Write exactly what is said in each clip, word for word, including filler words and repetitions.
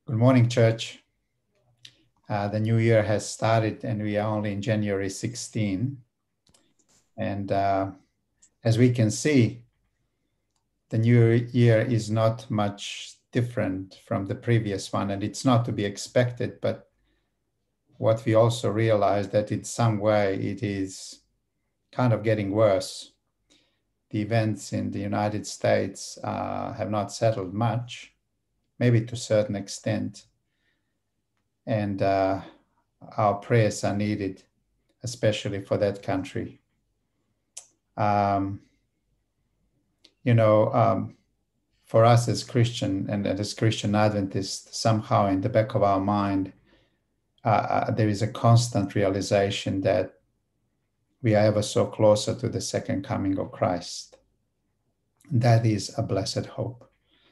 Good morning, church. Uh, the new year has started and we are only in January sixteenth. And uh, as we can see, the new year is not much different from the previous one, and it's not to be expected. But what we also realize that in some way it is kind of getting worse. The events in the United States uh, have not settled much, maybe to a certain extent. And uh, our prayers are needed, especially for that country. Um, you know, um, for us as Christian and as Christian Adventists, somehow in the back of our mind, uh, there is a constant realization that we are ever so closer to the second coming of Christ. That is a blessed hope.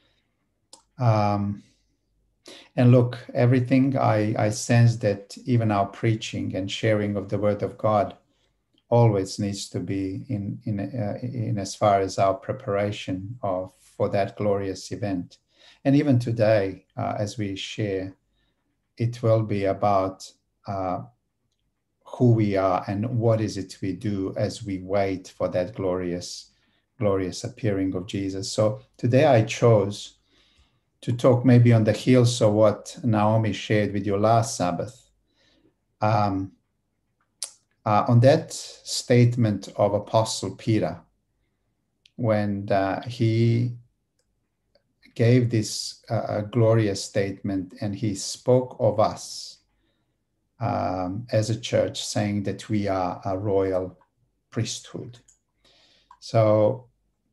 Um, and look, everything I, I sense that even our preaching and sharing of the Word of God always needs to be in in uh, in as far as our preparation of for that glorious event. And even today, uh, as we share, it will be about uh, who we are and what is it we do as we wait for that glorious, glorious appearing of Jesus. So today I chose to talk maybe on the heels of what Naomi shared with you last Sabbath. Um, Uh, on that statement of Apostle Peter, when uh, he gave this uh, glorious statement and he spoke of us um, as a church, saying that we are a royal priesthood. So,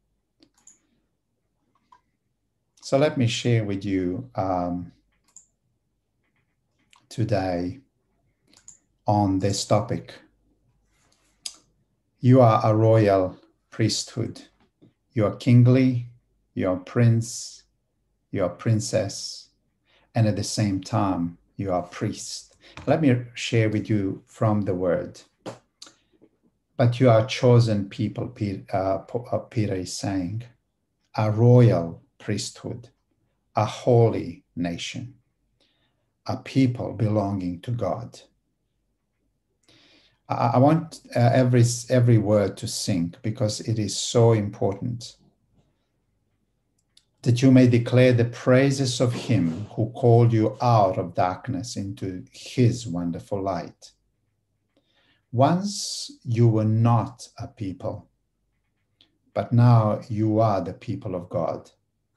so let me share with you um, today on this topic. You are a royal priesthood. You are kingly, you are prince, you are princess, and at the same time, you are priest. Let me share with you from the word. But you are a chosen people, Peter is saying, a royal priesthood, a holy nation, a people belonging to God. I want uh, every, every word to sink because it is so important. That you may declare the praises of him who called you out of darkness into his wonderful light. Once you were not a people, but now you are the people of God.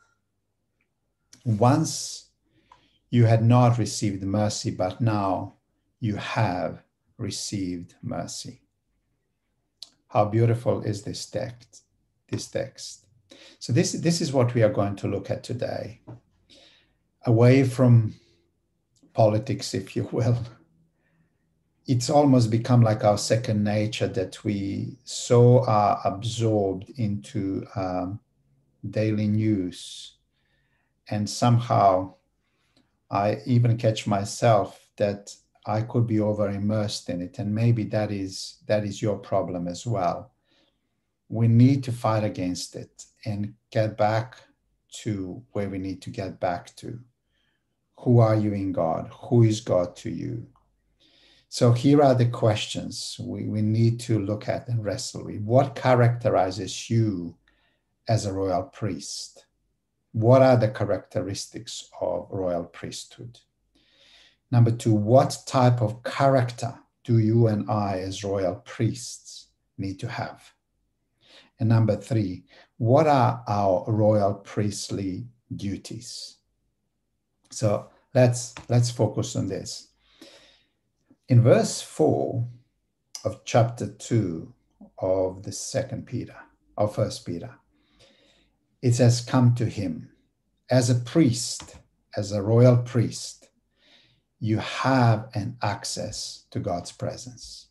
Once you had not received mercy, but now you have received mercy. How beautiful is this text? This text. So this, this is what we are going to look at today. Away from politics, if you will. It's almost become like our second nature that we so are absorbed into um, daily news. And somehow I even catch myself that I could be over immersed in it. And maybe that is, that is your problem as well. We need to fight against it and get back to where we need to get back to. Who are you in God? Who is God to you? So here are the questions we, we need to look at and wrestle with. What characterizes you as a royal priest? What are the characteristics of royal priesthood? Number two, what type of character do you and I as royal priests need to have? And number three, what are our royal priestly duties? So let's, let's focus on this. In verse four of chapter two of the second Peter, or first Peter, it says, come to him. As a priest, as a royal priest, you have an access to God's presence.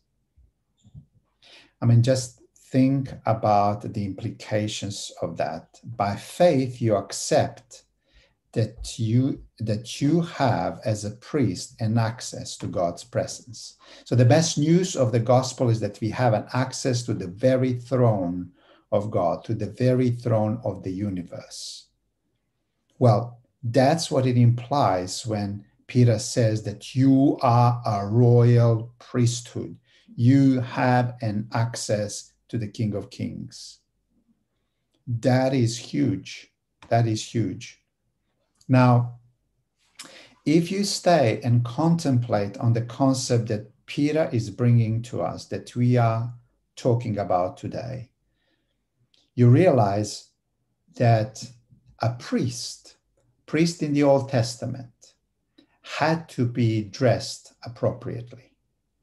I mean, just think about the implications of that. By faith, you accept that you that you have as a priest an access to God's presence. So the best news of the gospel is that we have an access to the very throne of God, to the very throne of the universe. Well, That's what it implies when Peter says that you are a royal priesthood. You have an access to the King of Kings. That is huge. That is huge. Now, if you stay and contemplate on the concept that Peter is bringing to us, that we are talking about today, you realize that a priest, priest in the Old Testament, had to be dressed appropriately.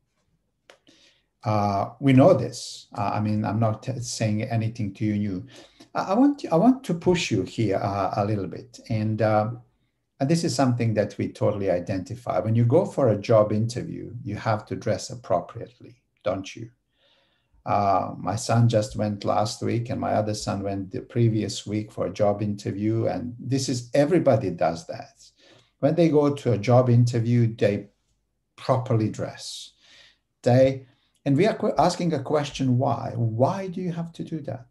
Uh, we know this. Uh, I mean, I'm not t- saying anything to you new. I, I want to, I want to push you here uh, a little bit, and uh, and this is something that we totally identify. When you go for a job interview, you have to dress appropriately, don't you? Uh, my son just went last week, and my other son went the previous week for a job interview. And this is, everybody does that. When they go to a job interview, they properly dress. They, and we are asking a question, why? Why do you have to do that?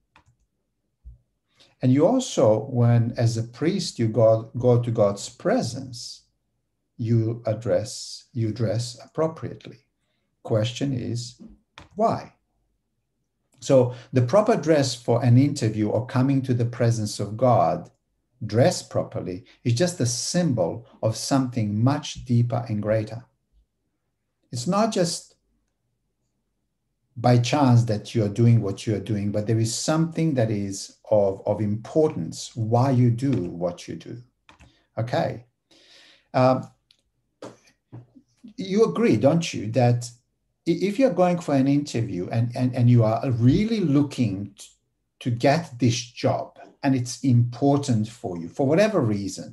And you also, when as a priest, you go, go to God's presence, you address, you dress appropriately. Question is, why? So the proper dress for an interview or coming to the presence of God, dress properly, is just a symbol of something much deeper and greater. It's not just by chance that you are doing what you are doing, but there is something that is of, of importance why you do what you do. Okay. Um, you agree, don't you, that if you're going for an interview and, and, and you are really looking to get this job and it's important for you for whatever reason,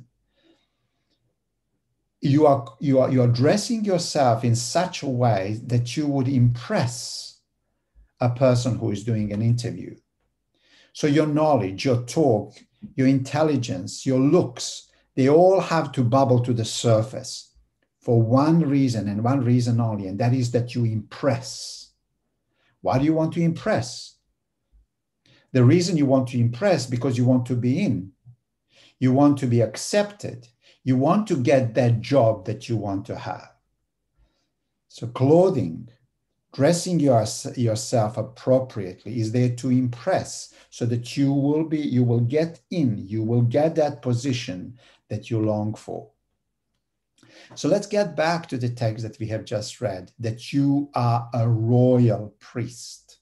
you are, you are, you are dressing yourself in such a way that you would impress a person who is doing an interview. So your knowledge, your talk, your intelligence, your looks, they all have to bubble to the surface for one reason and one reason only, and that is that you impress. Why do you want to impress? The reason you want to impress, because you want to be in. You want to be accepted. You want to get that job that you want to have. So clothing, dressing your, yourself appropriately is there to impress, so that you will be, you will get in, you will get that position that you long for. So let's get back to the text that we have just read, that you are a royal priest.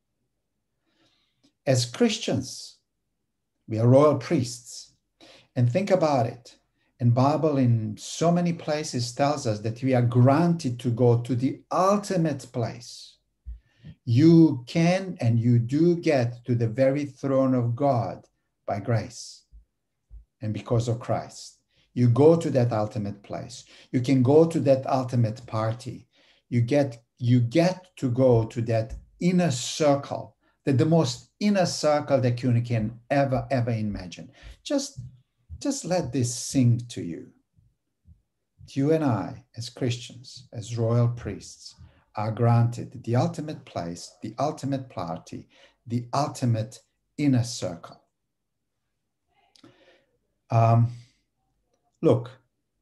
As Christians, we are royal priests. And think about it. And Bible in so many places tells us that we are granted to go to the ultimate place. You can and you do get to the very throne of God by grace and because of Christ. You go to that ultimate place. You can go to that ultimate party. You get, you get to go to that inner circle, that the most inner circle that you can ever, ever imagine. Just Just let this sink to you. You and I, as Christians, as royal priests, are granted the ultimate place, the ultimate party, the ultimate inner circle. Um, look,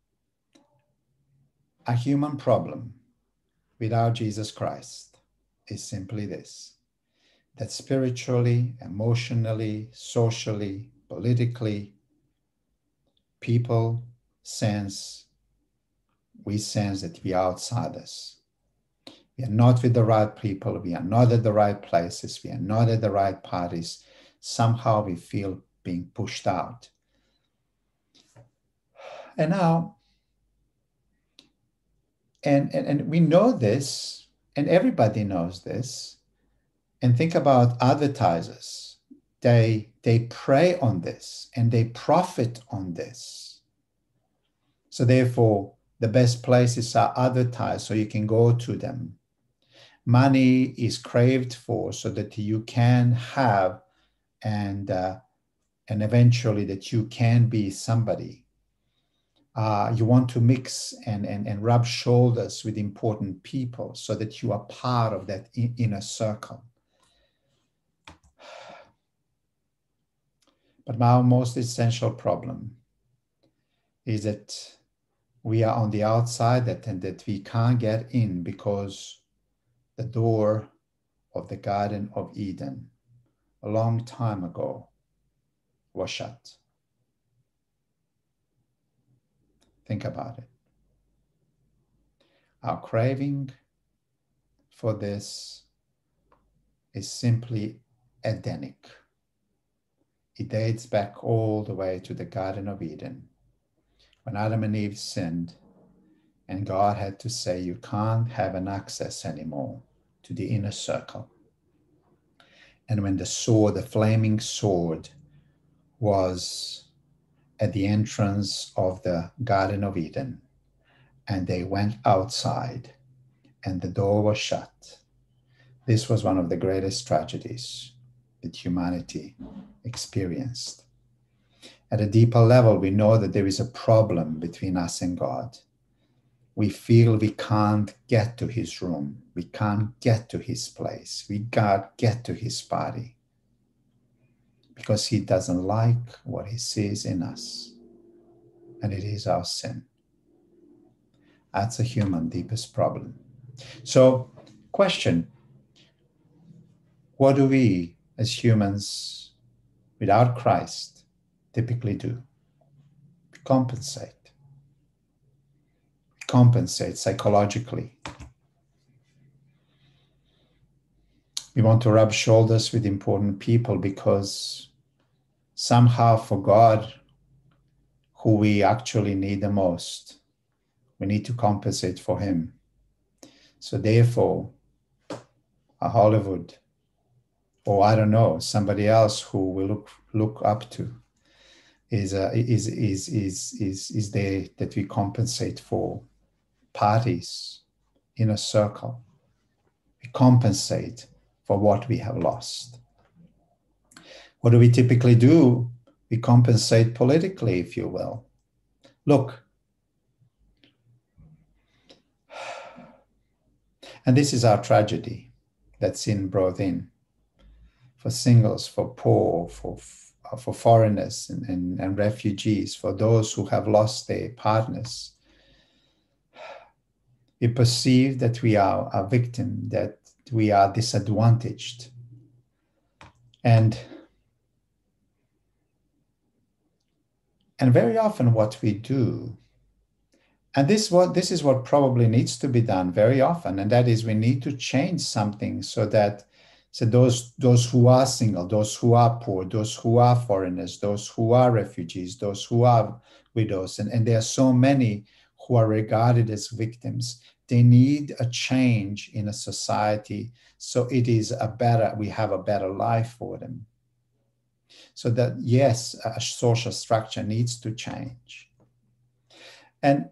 a human problem without Jesus Christ is simply this, that spiritually, emotionally, socially, politically, people sense, we sense that we are outsiders. We are not with the right people. We are not at the right places. We are not at the right parties. Somehow we feel being pushed out. And now, and, and, and we know this, and everybody knows this. And think about advertisers. They, they prey on this and they profit on this. So therefore, the best places are advertised so you can go to them. Money is craved for so that you can have and, uh, and eventually that you can be somebody. Uh, you want to mix and, and, and rub shoulders with important people so that you are part of that in, inner circle. But our most essential problem is that we are on the outside, that, and that we can't get in because the door of the Garden of Eden a long time ago was shut. Think about it. Our craving for this is simply Edenic. It dates back all the way to the Garden of Eden, when Adam and Eve sinned, and God had to say, you can't have an access anymore to the inner circle. And when the sword, the flaming sword, was at the entrance of the Garden of Eden, and they went outside, and the door was shut. This was one of the greatest tragedies that humanity experienced. At a deeper level, we know that there is a problem between us and God. We feel we can't get to his room. We can't get to his place. We can't get to his party because he doesn't like what he sees in us. And it is our sin. That's a human deepest problem. So, question, what do we as humans without Christ typically do? We compensate. We compensate psychologically. We want to rub shoulders with important people because somehow for God, who we actually need the most, we need to compensate for him. So therefore, a Hollywood, or I don't know, somebody else who we look look up to, is uh, is is is is is there that we compensate for parties in a circle. We compensate for what we have lost. What do we typically do? We compensate politically, if you will. Look, and this is our tragedy that sin brought in. For singles, for poor, for, for foreigners and, and, and refugees, for those who have lost their partners. We perceive that we are a victim, that we are disadvantaged. And, and very often what we do, and this, what, this is what probably needs to be done very often, and that is we need to change something so that So those, those who are single, those who are poor, those who are foreigners, those who are refugees, those who are widows, and, and there are so many who are regarded as victims. They need a change in a society so it is a better, we have a better life for them. So that, yes, a social structure needs to change. And,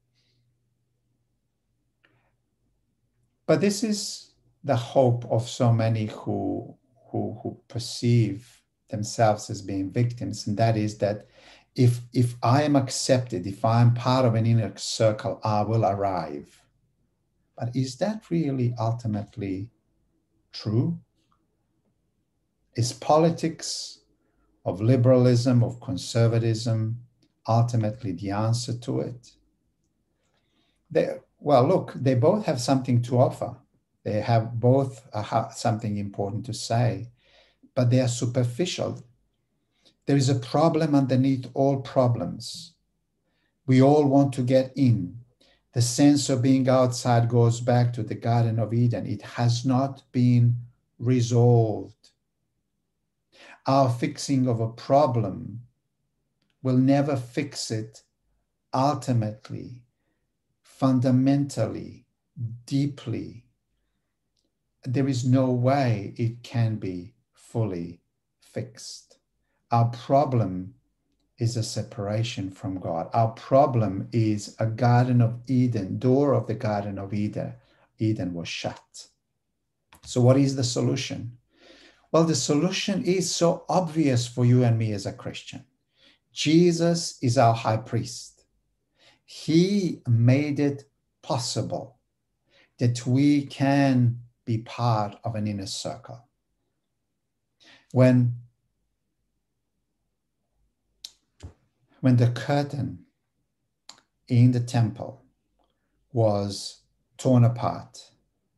but this is the hope of so many who, who, who perceive themselves as being victims, and that is that if, if I am accepted, if I am part of an inner circle, I will arrive. But is that really ultimately true? Is politics of liberalism, of conservatism, ultimately the answer to it? They, well, look, they both have something to offer. They have both uh, something important to say, but they are superficial. There is a problem underneath all problems. We all want to get in. The sense of being outside goes back to the Garden of Eden. It has not been resolved. Our fixing of a problem will never fix it ultimately, fundamentally, deeply. There is no way it can be fully fixed. Our problem is a separation from God. Our problem is a Garden of Eden, door of the Garden of Eden. Eden was shut. So what is the solution? Well, the solution is so obvious for you and me as a Christian. Jesus is our high priest. He made it possible that we can be part of an inner circle. When, when the curtain in the temple was torn apart,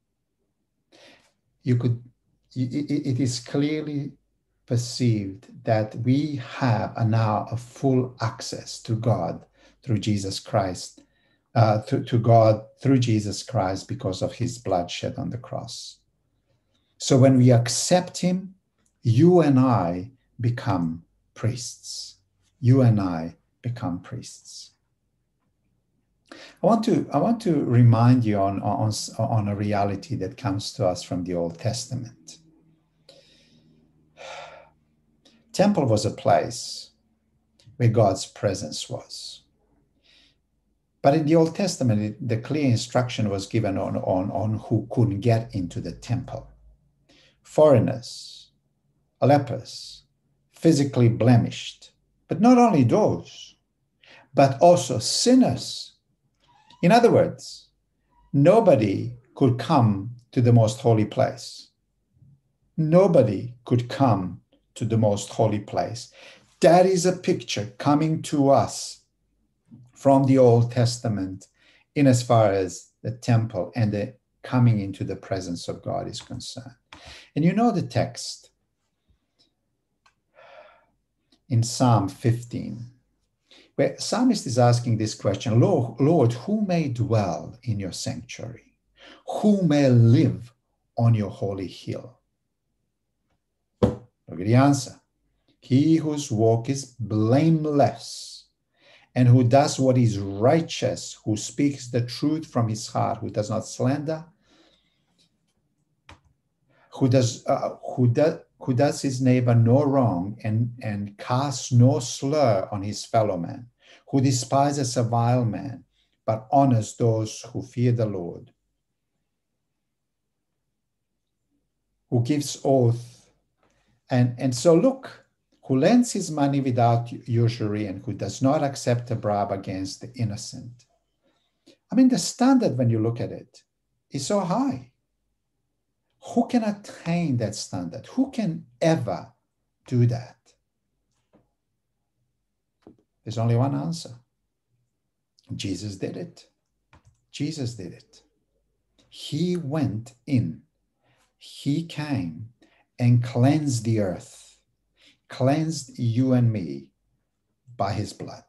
you could, it is clearly perceived that we have now a full access to God through Jesus Christ, uh, to, to God through Jesus Christ because of his blood shed on the cross. So when we accept him, you and I become priests. You and I become priests. I want to, I want to remind you on, on, on a reality that comes to us from the Old Testament. Temple was a place where God's presence was. But in the Old Testament, the clear instruction was given on, on, on who couldn't get into the temple. Foreigners, lepers, physically blemished, but not only those, but also sinners. In other words, nobody could come to the most holy place. Nobody could come to the most holy place. That is a picture coming to us from the Old Testament in as far as the temple and the coming into the presence of God is concerned. And you know the text in Psalm fifteen, where psalmist is asking this question, Lord, Lord, who may dwell in your sanctuary? Who may live on your holy hill? Look at the answer. He whose walk is blameless and who does what is righteous, who speaks the truth from his heart, who does not slander, who does, uh, who does, who does his neighbor no wrong and, and casts no slur on his fellow man, who despises a vile man, but honors those who fear the Lord, who gives oath. And, and so look, who lends his money without usury and who does not accept a bribe against the innocent. I mean, the standard, when you look at it, is so high. Who can attain that standard? Who can ever do that? There's only one answer. Jesus did it. Jesus did it. He went in. He came and cleansed the earth, cleansed you and me by his blood.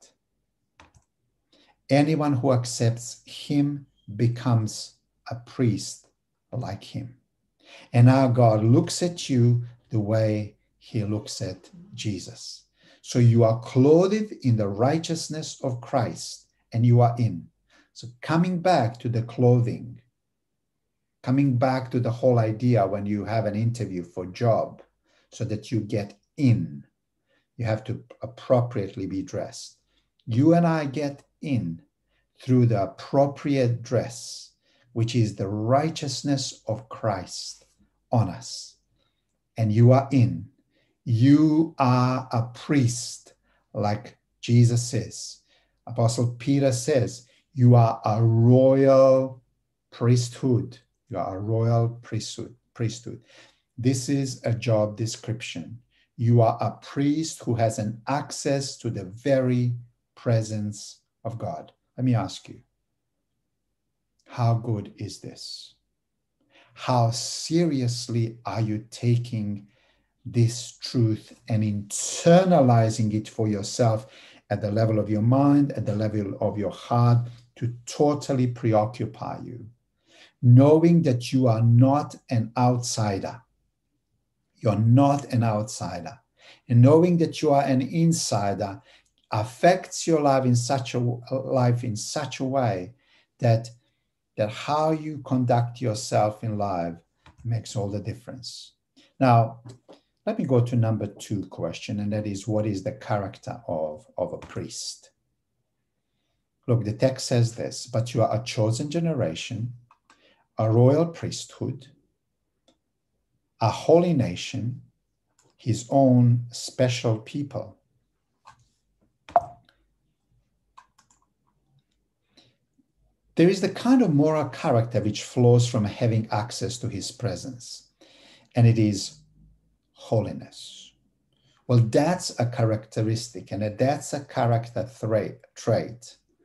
Anyone who accepts him becomes a priest like him. And now God looks at you the way he looks at Jesus. So you are clothed in the righteousness of Christ and you are in. So coming back to the clothing, coming back to the whole idea when you have an interview for a job so that you get in, you have to appropriately be dressed. You and I get in through the appropriate dress, which is the righteousness of Christ on us. And you are in. You are a priest, like Jesus says. Apostle Peter says, you are a royal priesthood. You are a royal priesthood. priesthood. This is a job description. You are a priest who has an access to the very presence of God. Let me ask you, how good is this? How seriously are you taking this truth and internalizing it for yourself at the level of your mind, at the level of your heart, to totally preoccupy you? Knowing that you are not an outsider. You're not an outsider. And knowing that you are an insider affects your life in such a life in such a way that that how you conduct yourself in life makes all the difference. Now, let me go to number two question, and that is, what is the character of, of a priest? Look, the text says this, but you are a chosen generation, a royal priesthood, a holy nation, his own special people. There is the kind of moral character which flows from having access to his presence, and it is holiness. Well, that's a characteristic, and that's a character trait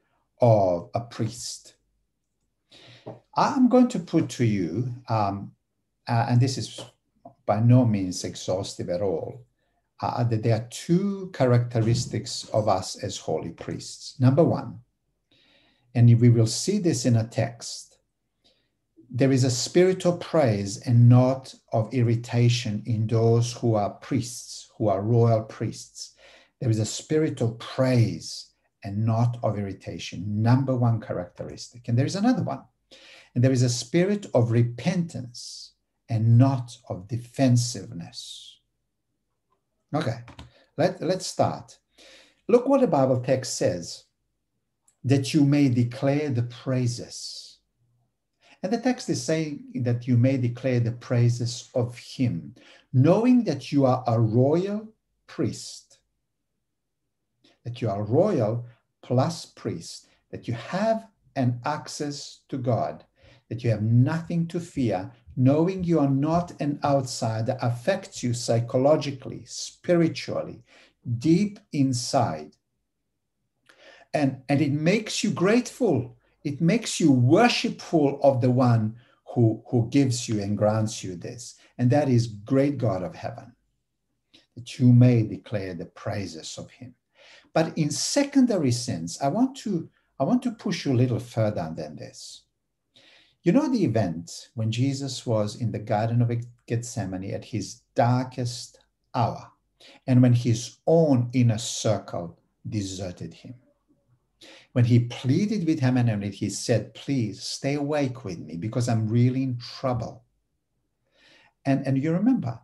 of a priest. I'm going to put to you, um, uh, and this is by no means exhaustive at all, uh, that there are two characteristics of us as holy priests. Number one, and we will see this in a text, there is a spirit of praise and not of irritation in those who are priests, who are royal priests. There is a spirit of praise and not of irritation. Number one characteristic. And there is another one. And there is a spirit of repentance and not of defensiveness. Okay, let, let's start. Look what the Bible text says, that you may declare the praises. And the text is saying that you may declare the praises of him, knowing that you are a royal priest, that you are royal plus priest, that you have an access to God, that you have nothing to fear, knowing you are not an outsider affects you psychologically, spiritually, deep inside. And, and it makes you grateful. It makes you worshipful of the one who, who gives you and grants you this. And that is great God of heaven, that you may declare the praises of him. But in secondary sense, I want to, I want to push you a little further than this. You know the event when Jesus was in the Garden of Gethsemane at his darkest hour, and when his own inner circle deserted him. When he pleaded with him and he said, please stay awake with me because I'm really in trouble. And, and you remember,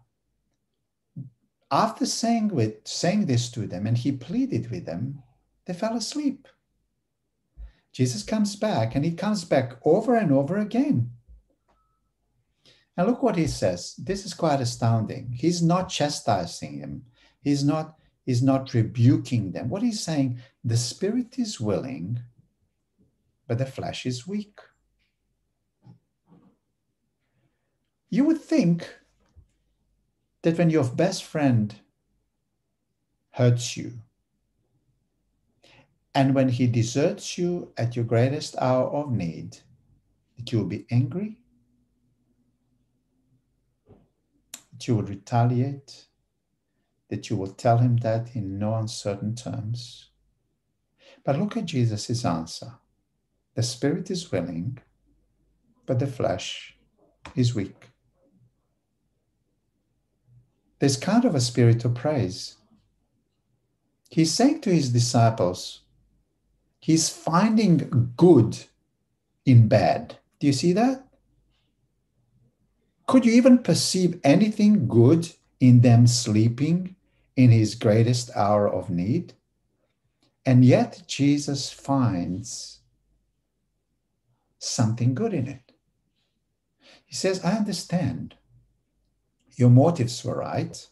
after saying, with, saying this to them and he pleaded with them, they fell asleep. Jesus comes back and he comes back over and over again. And look what he says. This is quite astounding. He's not chastising them. He's not, he's not rebuking them. What he's saying, the spirit is willing, but the flesh is weak. You would think that when your best friend hurts you, and when he deserts you at your greatest hour of need, that you will be angry, that you will retaliate, that you will tell him that in no uncertain terms. But look at Jesus' answer. The spirit is willing, but the flesh is weak. There's kind of a spirit of praise. He's saying to his disciples, he's finding good in bad. Do you see that? Could you even perceive anything good in them sleeping in his greatest hour of need? And yet Jesus finds something good in it. He says, I understand. Your motives were right,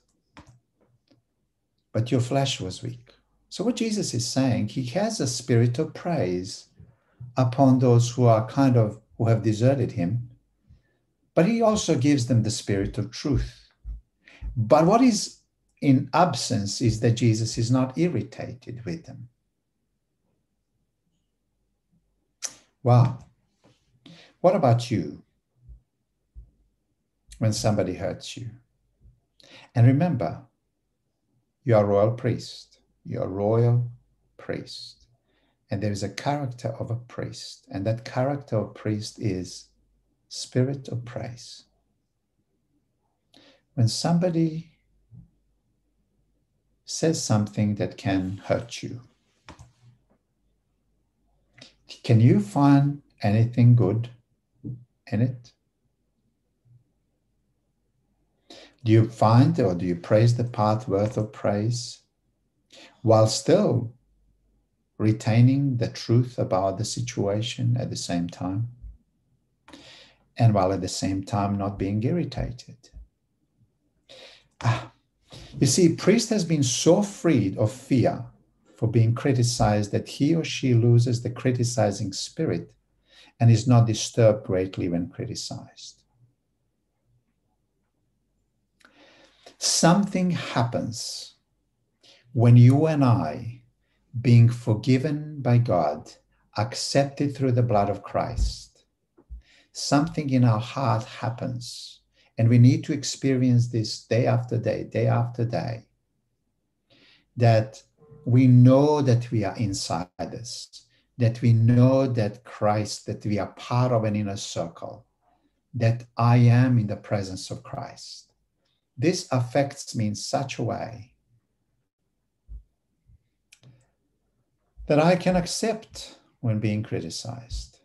but your flesh was weak. So what Jesus is saying, he has a spirit of praise upon those who are kind of, who have deserted him, but he also gives them the spirit of truth. But what is in absence is that Jesus is not irritated with them. Wow. What about you when somebody hurts you? And remember, you are a royal priest. You're a royal priest. And there is a character of a priest. And that character of priest is spirit of praise. When somebody says something that can hurt you, can you find anything good in it? Do you find or do you praise the part worth of praise while still retaining the truth about the situation at the same time? And while at the same time not being irritated? Ah, you see, priest has been so freed of fear for being criticized that he or she loses the criticizing spirit and is not disturbed greatly when criticized. Something happens when you and I, being forgiven by God, accepted through the blood of Christ, something in our heart happens, and we need to experience this day after day, day after day, that we know that we are insiders, that we know that Christ, that we are part of an inner circle, that I am in the presence of Christ. This affects me in such a way that I can accept when being criticized.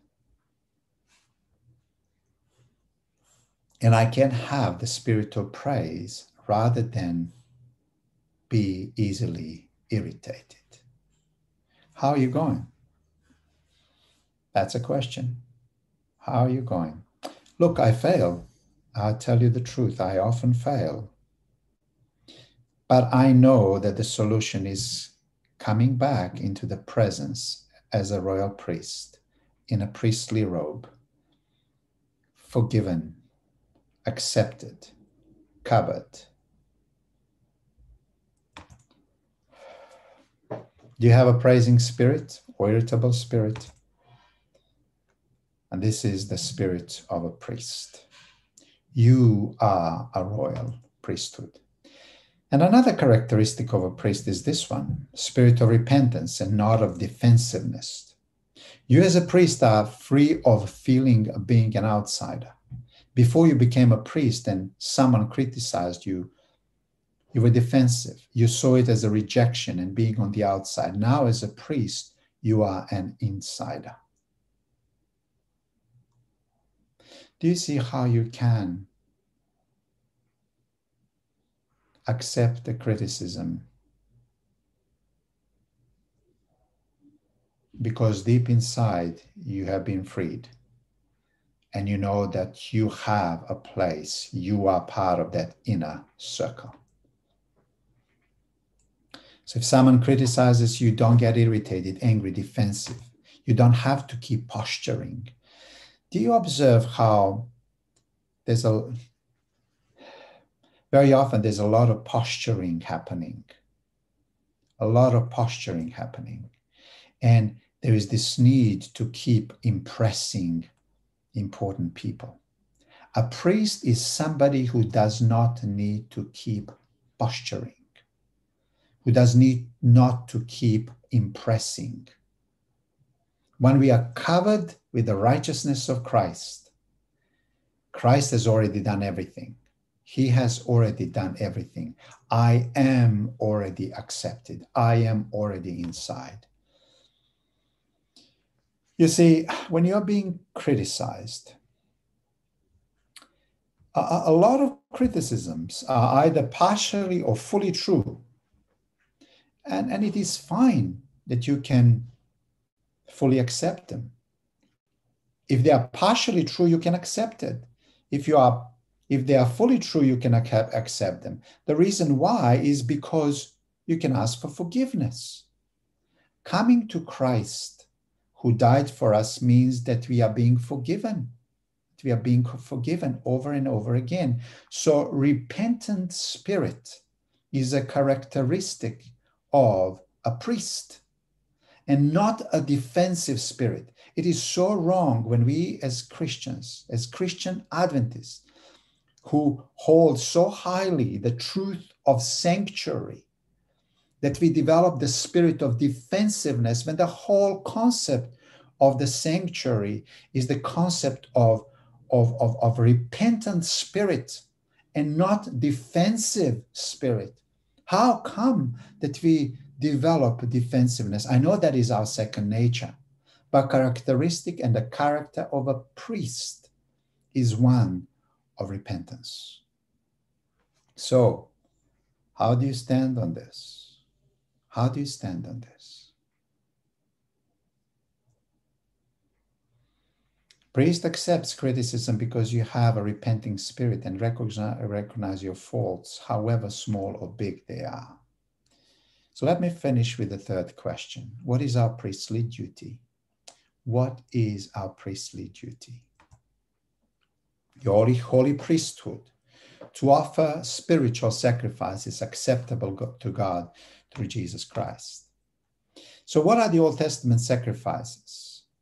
And I can have the spirit of praise rather than be easily irritated. How are you going? That's a question. How are you going? Look, I fail. I'll tell you the truth. I often fail. But I know that the solution is coming back into the presence as a royal priest in a priestly robe, forgiven, accepted, covered. Do you have a praising spirit or irritable spirit? And this is the spirit of a priest. You are a royal priesthood. And another characteristic of a priest is this one, spirit of repentance and not of defensiveness. You as a priest are free of feeling of being an outsider. Before you became a priest and someone criticized you, you were defensive. You saw it as a rejection and being on the outside. Now as a priest, you are an insider. Do you see how you can accept the criticism? Because deep inside, you have been freed. And you know that you have a place. You are part of that inner circle. So if someone criticizes you, don't get irritated, angry, defensive. You don't have to keep posturing. Do you observe how there's a, very often there's a lot of posturing happening. A lot of posturing happening. And there is this need to keep impressing important people. A priest is somebody who does not need to keep posturing, who does need not to keep impressing. When we are covered with the righteousness of Christ, Christ has already done everything. He has already done everything. I am already accepted. I am already inside. You see, when you're being criticized, a, a lot of criticisms are either partially or fully true. And, and it is fine that you can fully accept them. If they are partially true, you can accept it. If you are, if they are fully true, you can accept them. The reason why is because you can ask for forgiveness. Coming to Christ, who died for us, means that we are being forgiven. We are being forgiven over and over again. So repentant spirit is a characteristic of a priest and not a defensive spirit. It is so wrong when we as Christians, as Christian Adventists, who hold so highly the truth of sanctuary, that we develop the spirit of defensiveness when the whole concept of the sanctuary is the concept of, of, of, of repentant spirit and not defensive spirit. How come that we develop defensiveness? I know that is our second nature, but characteristic and the character of a priest is one of repentance. So, how do you stand on this? How do you stand on this? Priest accepts criticism because you have a repenting spirit and recognize, recognize your faults, however small or big they are. So let me finish with the third question. What is our priestly duty? What is our priestly duty? Your holy priesthood, to offer spiritual sacrifices acceptable to God through Jesus Christ. So what are the Old Testament sacrifices?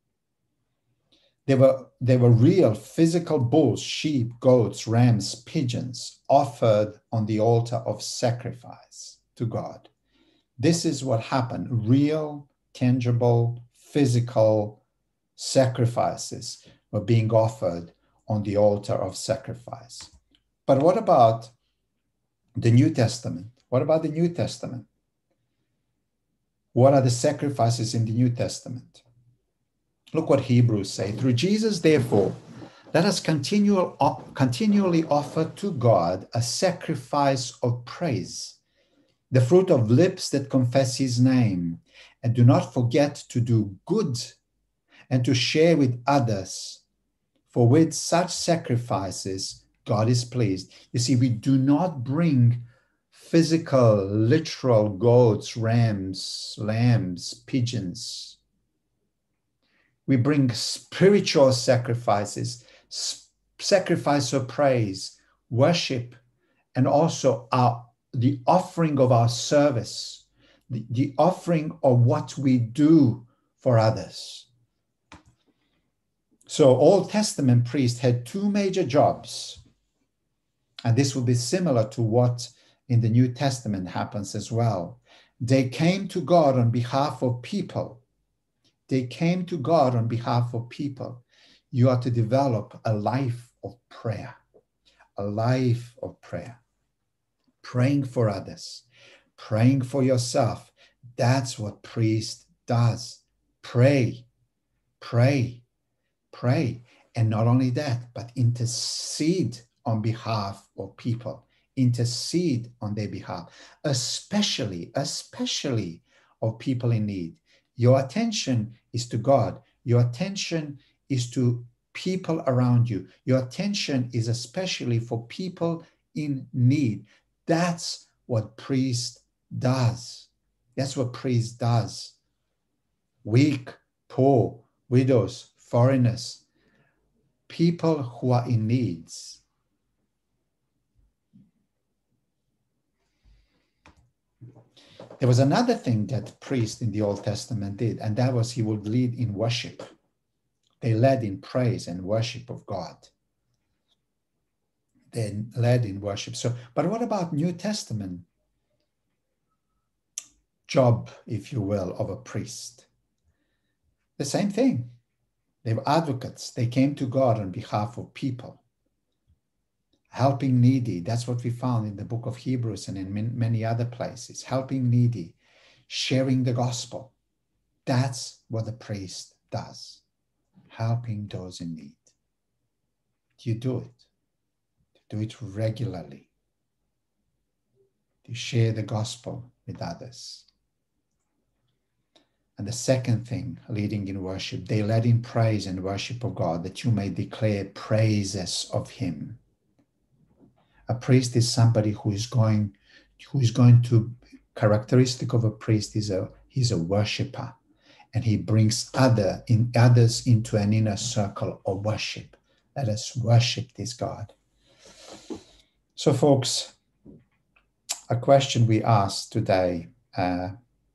They were, they were real physical bulls, sheep, goats, rams, pigeons offered on the altar of sacrifice to God. This is what happened. Real, tangible, physical sacrifices were being offered on the altar of sacrifice. But what about the New Testament? What about the New Testament? What are the sacrifices in the New Testament? Look what Hebrews say. Through Jesus, therefore, let us continual, continually offer to God a sacrifice of praise, the fruit of lips that confess his name, and do not forget to do good and to share with others, for with such sacrifices, God is pleased. You see, we do not bring physical, literal goats, rams, lambs, pigeons. We bring spiritual sacrifices, sacrifice of praise, worship, and also our, the offering of our service, the, the offering of what we do for others. So Old Testament priests had two major jobs, and this will be similar to what in the New Testament happens as well. They came to God on behalf of people. They came to God on behalf of people. You are to develop a life of prayer, a life of prayer, praying for others, praying for yourself. That's what priest does. Pray, pray, pray. And not only that, but intercede on behalf of people. Intercede on their behalf, especially, especially of people in need. Your attention is to God. Your attention is to people around you. Your attention is especially for people in need. That's what priest does. That's what priest does. Weak, poor, widows, foreigners, people who are in needs. There was another thing that priests in the Old Testament did, and that was he would lead in worship. They led in praise and worship of God. They led in worship. So, but what about New Testament job, if you will, of a priest? The same thing. They were advocates. They came to God on behalf of people. Helping needy, that's what we found in the book of Hebrews and in many other places. Helping needy, sharing the gospel. That's what the priest does. Helping those in need. Do you do it? Do it regularly. Do you share the gospel with others? And the second thing, leading in worship, they led in praise and worship of God, that you may declare praises of him. A priest is somebody who is going, who is going to, characteristic of a priest is a, he's a worshiper, and he brings other in others into an inner circle of worship. Let us worship this God. So folks, a question we ask today uh,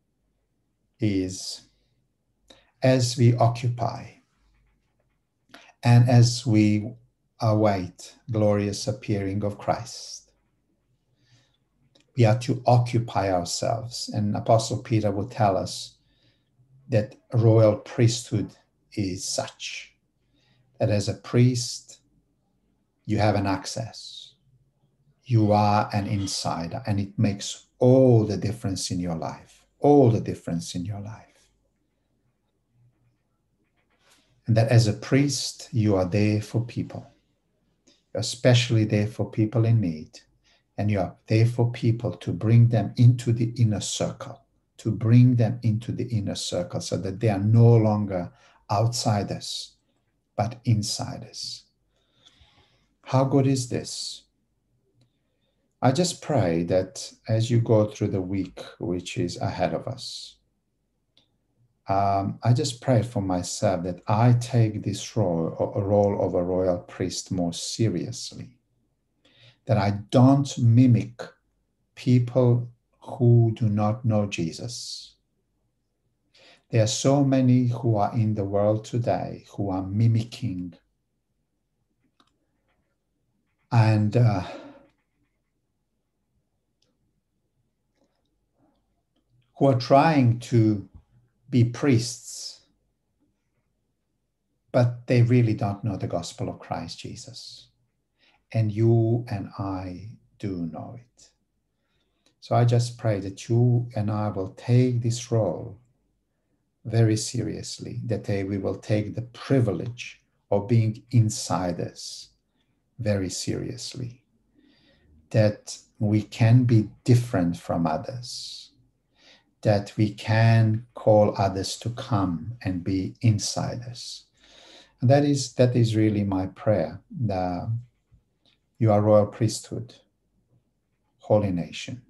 is, as we occupy and as we await glorious appearing of Christ, we are to occupy ourselves. And Apostle Peter will tell us that royal priesthood is such that as a priest, you have an access. You are an insider, and it makes all the difference in your life, all the difference in your life. And that as a priest, you are there for people. You're especially there for people in need. And you are there for people to bring them into the inner circle, to bring them into the inner circle so that they are no longer outsiders, but insiders. How good is this? I just pray that as you go through the week which is ahead of us, um, I just pray for myself that I take this role, a role of a royal priest more seriously, that I don't mimic people who do not know Jesus, There are so many who are in the world today who are mimicking and uh, who are trying to be priests, but they really don't know the gospel of Christ Jesus. And you and I do know it. So I just pray that you and I will take this role very seriously, that they, we will take the privilege of being insiders very seriously, that we can be different from others, that we can call others to come and be insiders. And that is, that is really my prayer. The, you are royal priesthood, holy nation,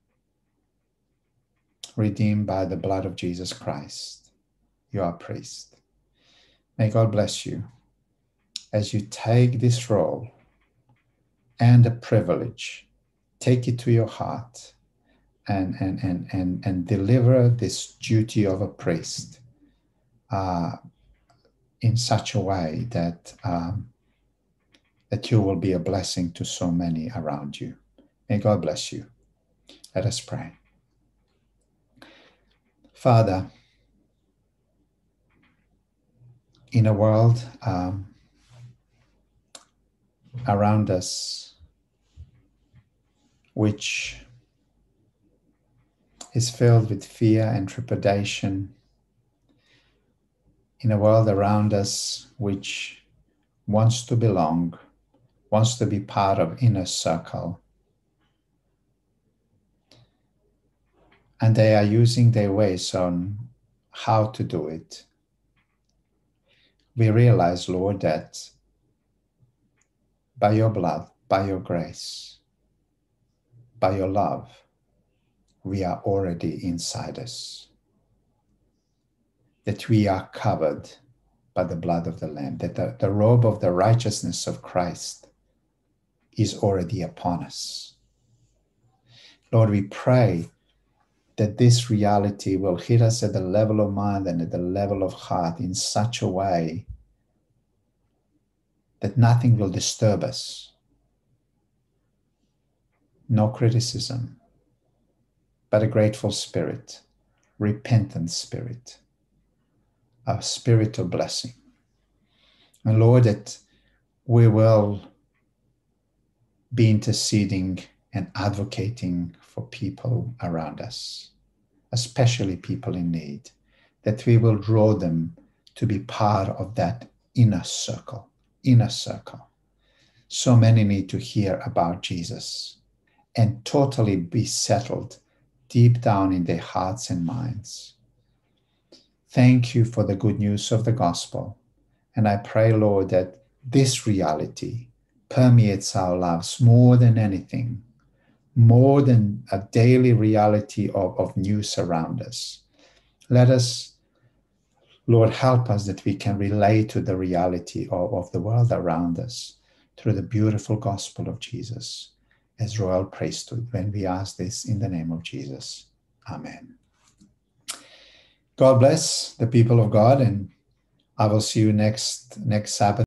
redeemed by the blood of Jesus Christ. You are a priest. May God bless you as you take this role and the privilege, take it to your heart and, and, and, and, and deliver this duty of a priest uh, in such a way that, um, that you will be a blessing to so many around you. May God bless you. Let us pray. Father, in a world um, around us which is filled with fear and trepidation, in a world around us which wants to belong, wants to be part of inner circle, and they are using their ways on how to do it. We realize, Lord, that by your blood, by your grace, by your love, we are already insiders. That we are covered by the blood of the Lamb, that the, the robe of the righteousness of Christ is already upon us. Lord, we pray that this reality will hit us at the level of mind and at the level of heart in such a way that nothing will disturb us. No criticism, but a grateful spirit, repentant spirit, a spirit of blessing. And Lord, that we will be interceding and advocating for people around us, especially people in need, that we will draw them to be part of that inner circle, inner circle. So many need to hear about Jesus and totally be settled deep down in their hearts and minds. Thank you for the good news of the gospel. And I pray, Lord, that this reality permeates our lives more than anything, more than a daily reality of, of news around us. Let us, Lord, help us that we can relate to the reality of, of the world around us through the beautiful gospel of Jesus as royal priesthood, when we ask this in the name of Jesus. Amen. God bless the people of God, and I will see you next, next Sabbath.